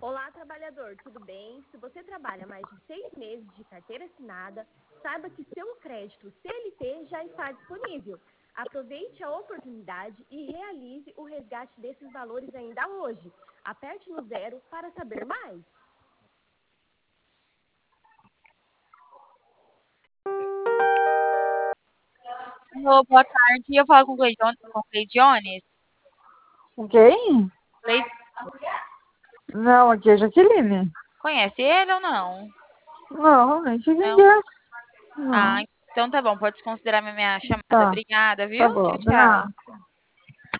Olá, trabalhador, tudo bem? Se você trabalha mais de 6 meses de carteira assinada, saiba que seu crédito CLT já está disponível. Aproveite a oportunidade e realize o resgate desses valores ainda hoje. Aperte no 0 para saber mais. Alô, boa tarde. Eu falo com o Cleidiones. Com quem? Cleid... Não, aqui é Jaqueline. Conhece ele ou não? Não, nem sei quem que Não? é. Ah, Não. então tá bom. Pode considerar minha chamada. Tá, Obrigada, tá viu? bom. Tchau, tchau.